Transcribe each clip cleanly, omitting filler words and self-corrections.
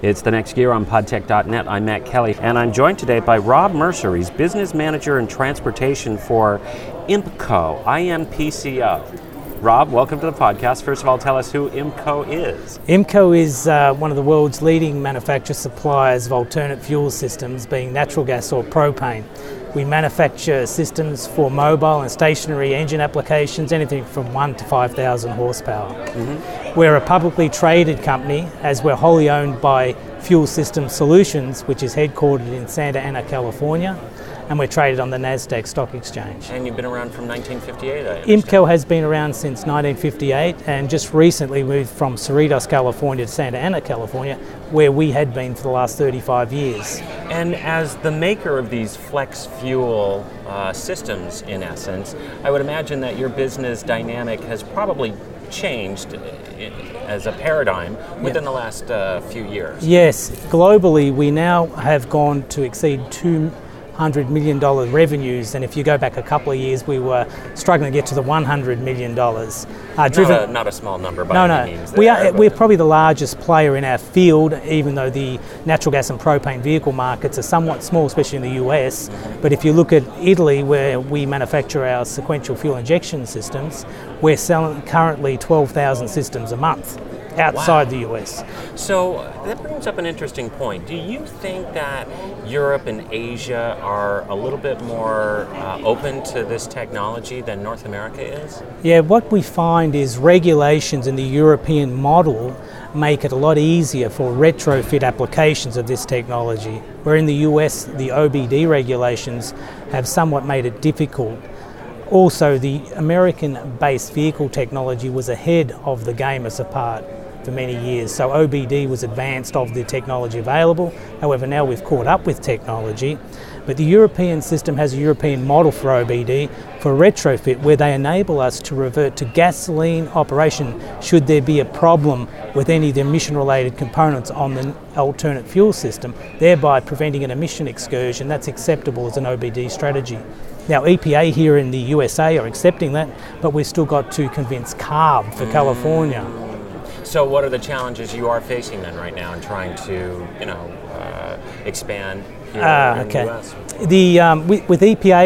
It's The Next Gear on podtech.net. I'm Matt Kelly, and I'm joined today by Rob Mercer. He's Business Manager in Transportation for IMPCO, I-M-P-C-O. Rob, welcome to the podcast. First of all, tell us who IMPCO is. IMPCO is one of the world's leading manufacturer suppliers of alternate fuel systems, being natural gas or propane. We manufacture systems for mobile and stationary engine applications, anything from 1 to 5,000 horsepower. We're a publicly traded company, as we're wholly owned by Fuel System Solutions, which is headquartered in Santa Ana, California, and we're traded on the NASDAQ Stock Exchange. And you've been around from 1958, I understand. IMPCO has been around since 1958 and just recently moved from Cerritos, California to Santa Ana, California, where we had been for the last 35 years. And as the maker of these flex fuel systems, in essence, I would imagine that your business dynamic has probably changed as a paradigm within the last few years. Yes, globally we now have gone to exceed $200 million revenues, and if you go back a couple of years, we were struggling to get to the $100 million. Not a small number by any means. We're probably the largest player in our field, even though the natural gas and propane vehicle markets are somewhat small, especially in the US. But if you look at Italy, where we manufacture our sequential fuel injection systems, we're selling currently 12,000 systems a month outside the US. So that brings up an interesting point. Do you think that Europe and Asia are a little bit more open to this technology than North America is? Yeah, what we find is regulations in the European model make it a lot easier for retrofit applications of this technology, where in the US the OBD regulations have somewhat made it difficult. Also, the American-based vehicle technology was ahead of the game as a part for many years. So OBD was advanced of the technology available. However, now we've caught up with technology. But the European system has a European model for OBD for retrofit, where they enable us to revert to gasoline operation should there be a problem with any of the emission-related components on the alternate fuel system, thereby preventing an emission excursion. That's acceptable as an OBD strategy. Now, EPA here in the USA are accepting that, but we've still got to convince CARB for California. So what are the challenges you are facing then right now in trying to, expand here in the US? With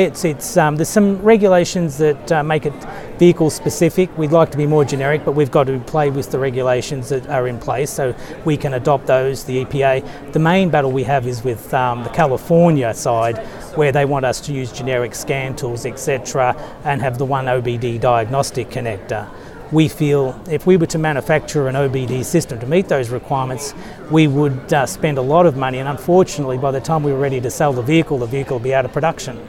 EPA, there's some regulations that make it vehicle specific. We'd like to be more generic, but we've got to play with the regulations that are in place so we can adopt those, the EPA. The main battle we have is with the California side, where they want us to use generic scan tools, etc., and have the one OBD diagnostic connector. We feel if we were to manufacture an OBD system to meet those requirements, we would spend a lot of money, and unfortunately by the time we were ready to sell the vehicle will be out of production.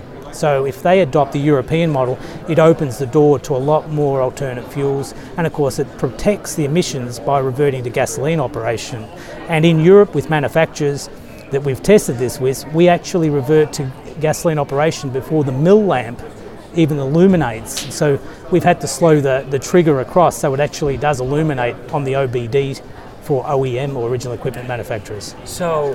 So if they adopt the European model, it opens the door to a lot more alternate fuels, and of course it protects the emissions by reverting to gasoline operation. And in Europe, with manufacturers that we've tested this with, we actually revert to gasoline operation before the mill lamp even illuminates. So we've had to slow the trigger across so it actually does illuminate on the OBD for OEM or original equipment manufacturers. So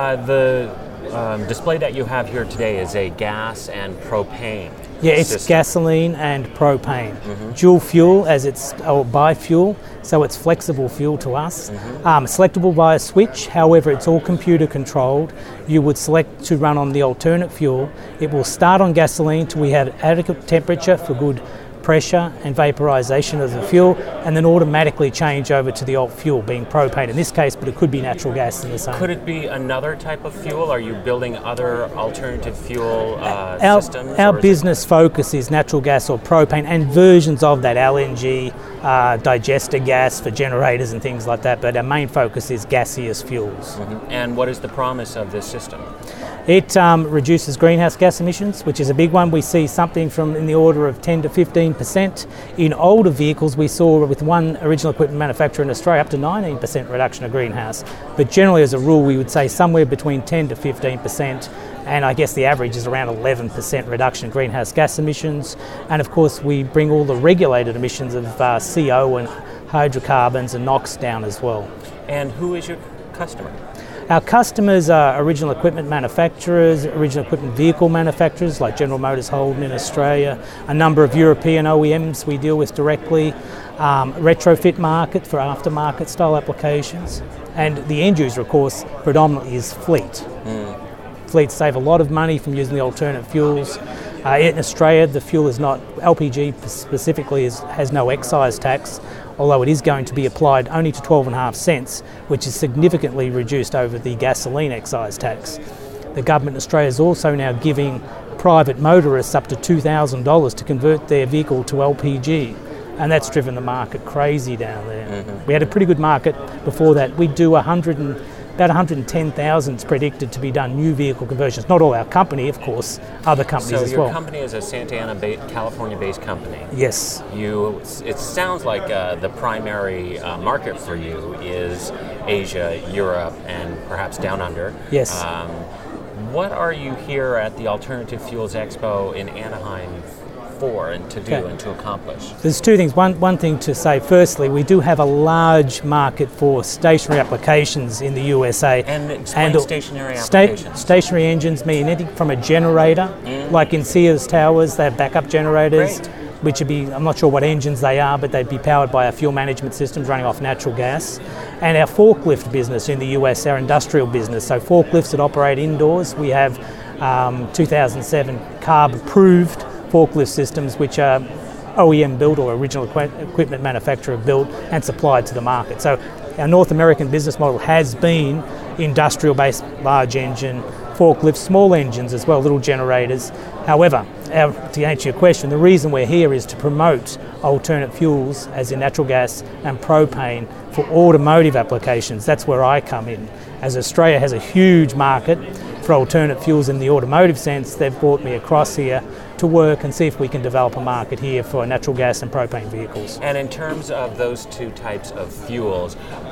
the display that you have here today is a gas and propane. Yeah, it's system. Gasoline and propane. Dual fuel, or bi-fuel, so it's flexible fuel to us. Selectable by a switch, however it's all computer controlled. You would select to run on the alternate fuel. It will start on gasoline till we have adequate temperature for good pressure and vaporization of the fuel, and then automatically change over to the alt fuel, being propane in this case, but it could be natural gas in the same. Could it be another type of fuel? Are you building other alternative fuel systems? Our business focus is natural gas or propane and versions of that, LNG, digester gas for generators and things like that, but our main focus is gaseous fuels. And what is the promise of this system? It reduces greenhouse gas emissions, which is a big one. We see something from in the order of 10 to 15%. In older vehicles, we saw with one original equipment manufacturer in Australia up to 19% reduction of greenhouse. But generally, as a rule, we would say somewhere between 10 to 15%. And I guess the average is around 11% reduction in greenhouse gas emissions. And of course, we bring all the regulated emissions of CO and hydrocarbons and NOx down as well. And who is your customer? Our customers are original equipment manufacturers, original equipment vehicle manufacturers like General Motors Holden in Australia, a number of European OEMs we deal with directly, retrofit market for aftermarket style applications, and the end user, of course, predominantly is fleet. Fleets save a lot of money from using the alternate fuels. In Australia, the fuel is not, LPG specifically has no excise tax, although it is going to be applied only to 12.5 cents, which is significantly reduced over the gasoline excise tax. The government in Australia is also now giving private motorists up to $2,000 to convert their vehicle to LPG, and that's driven the market crazy down there. We had a pretty good market before that. We do about 110,000 is predicted to be done new vehicle conversions. Not all our company, of course, other companies as well. So your company is a Santa Ana, California-based company. Yes. It sounds like the primary market for you is Asia, Europe, and perhaps down under. Yes. What are you here at the Alternative Fuels Expo in Anaheim for and to do and to accomplish? There's two things. One thing to say, firstly, we do have a large market for stationary applications in the USA. And explain stationary applications. Stationary engines mean anything from a generator, like in Sears Towers, they have backup generators, which would be, I'm not sure what engines they are, but they'd be powered by our fuel management systems running off natural gas. And our forklift business in the US, our industrial business, so forklifts that operate indoors, we have 2007 CARB-approved forklift systems which are OEM built or original equipment manufacturer built and supplied to the market. So our North American business model has been industrial-based large engine, forklifts, small engines as well, little generators. However, to answer your question, the reason we're here is to promote alternate fuels, as in natural gas and propane, for automotive applications. That's where I come in. As Australia has a huge market for alternate fuels in the automotive sense, they've brought me across here to work and see if we can develop a market here for natural gas and propane vehicles. And in terms of those two types of fuels,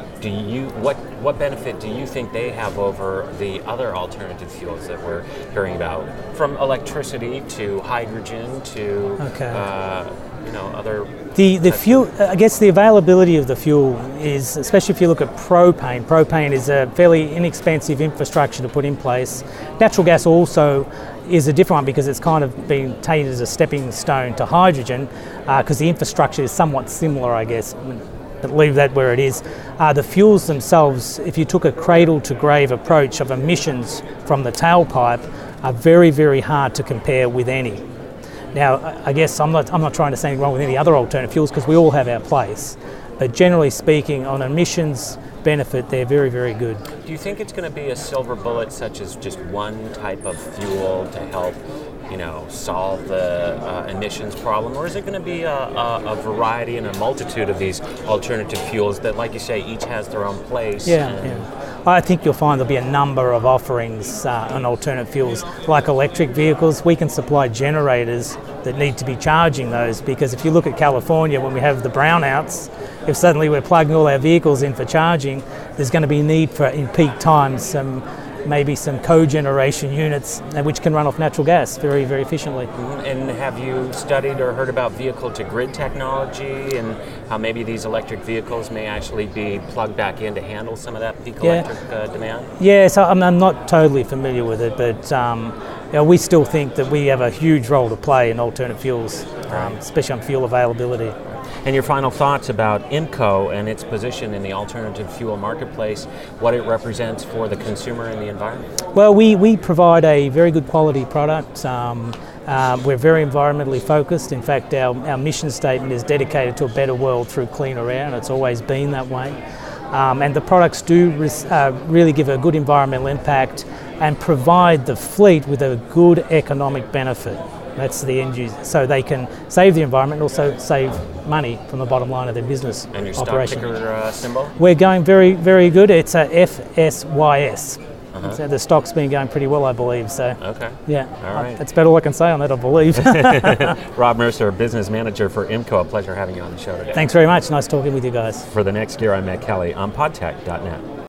what benefit do you think they have over the other alternative fuels that we're hearing about, from electricity to hydrogen to other? The fuel, I guess the availability of the fuel is, especially if you look at propane. Propane is a fairly inexpensive infrastructure to put in place. Natural gas also is a different one because it's kind of been taken as a stepping stone to hydrogen because the infrastructure is somewhat similar, I guess. But leave that where it is. The fuels themselves, if you took a cradle-to-grave approach of emissions from the tailpipe, are very, very hard to compare with any. Now, I guess I'm not trying to say anything wrong with any other alternative fuels because we all have our place. But generally speaking, on emissions benefit, they're very, very good. Do you think it's going to be a silver bullet, such as just one type of fuel to help, solve the emissions problem, or is it going to be a variety and a multitude of these alternative fuels that, like you say, each has their own place? I think you'll find there'll be a number of offerings on alternate fuels. Like electric vehicles, we can supply generators that need to be charging those, because if you look at California, when we have the brownouts, if suddenly we're plugging all our vehicles in for charging, there's going to be need for, in peak times, maybe some cogeneration units which can run off natural gas very, very efficiently. And have you studied or heard about vehicle-to-grid technology and how maybe these electric vehicles may actually be plugged back in to handle some of that peak electric demand? Yeah, so I'm not totally familiar with it, but we still think that we have a huge role to play in alternate fuels, especially on fuel availability. And your final thoughts about IMCO and its position in the alternative fuel marketplace, what it represents for the consumer and the environment? Well, we provide a very good quality product. We're very environmentally focused. In fact, our mission statement is dedicated to a better world through cleaner air, and it's always been that way. And the products do really give a good environmental impact and provide the fleet with a good economic benefit. That's the end user. So they can save the environment and also save money from the bottom line of their business and your operation. Stock ticker symbol? We're going very, very good. It's a FSYS. So the stock's been going pretty well, I believe. So okay. Yeah. All right. That's about all I can say on that, I believe. Rob Mercer, Business Manager for IMCO. A pleasure having you on the show today. Thanks very much. Nice talking with you guys. For The Next Gear, I'm Matt Kelly on podtech.net.